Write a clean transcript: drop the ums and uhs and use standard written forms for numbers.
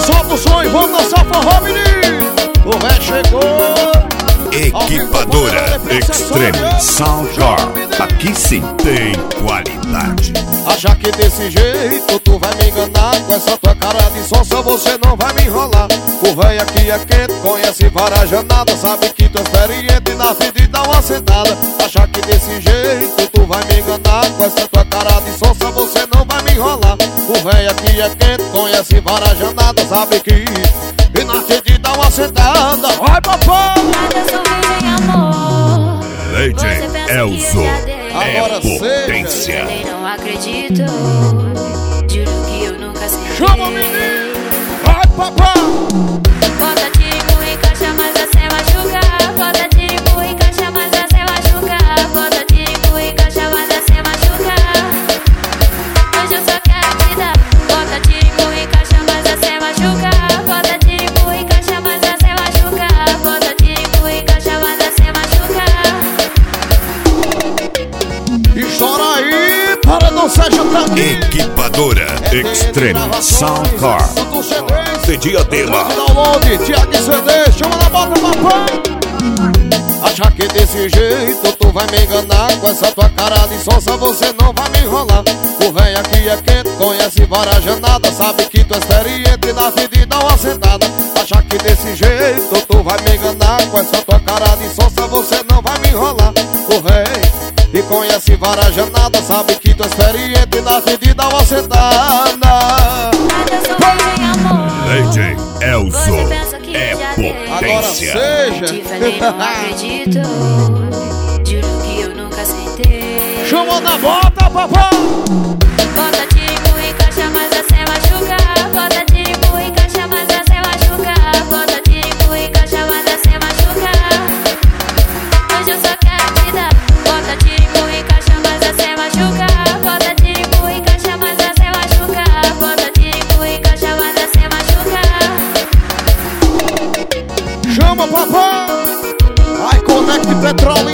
solta o som e vamos dançar forró, menino. O véio chegou. Equipadora Extreme Soundcore. Aqui sim tem qualidade. Achar que desse jeito tu vai me enganar. Com essa tua cara de sonsa você não vai me enrolar. O véio aqui é quente, conhece várias janadas. Sabe que tu é experiente, na fim de dar uma sentada. Achar que desse jeito tu vai me enganar. Com essa tua cara de sonsa você não vai me enrolar. O véio aqui é quente, conhece várias janadas. Sabe que e na fim de dar uma sentada. Vai, papai! Lady Elzo é potência. Não acredito, juro que eu nunca senti. Chama o menino! Vai, papai! Bota tiro e encaixa, mas você machuca. Bota tiro e encaixa, mas você machuca. Bota tiro e encaixa, mas você machuca. Hoje eu só quero te dar. Bota tiro e encaixa, mas você machuca. Bota tiro e encaixa, mas você machuca. Bota tiro e encaixa, mas você machuca. Estoura aí, para não se ajudar aqui. Equipadora Extreme Soundcore de Diadema. Download, Tiago CD, chama na bota, papai. Achar que desse jeito tu vai me enganar. Com essa tua cara de sonsa você não vai me enrolar. O véio aqui é quente, conhece várias janadas. Sabe que tu é experiente, na fim de dar uma sentada. Achar que desse jeito tu vai me enganar. Com essa tua cara de sonsa você não vai me enrolar. O véio e conhece várias janadas. Sabe que tu é experiente, na fim de dar uma sentada. Lady Elzo é Agora potência. seja. Te falei, não acredito, juro que eu nunca sentei. Chama na bota, papai. Bota tiro e encaixa, mas você machuca. Bota tiro e encaixa, mas você machuca. Bota tiro e encaixa, mas você machuca. Hoje eu só quero te dar. Bota tiro e encaixa, mas você machuca. Bota tiro e encaixa, mas você machuca. Bota tiro e encaixa, mas você machuca. Chama, papai. Ai, conecte petróleo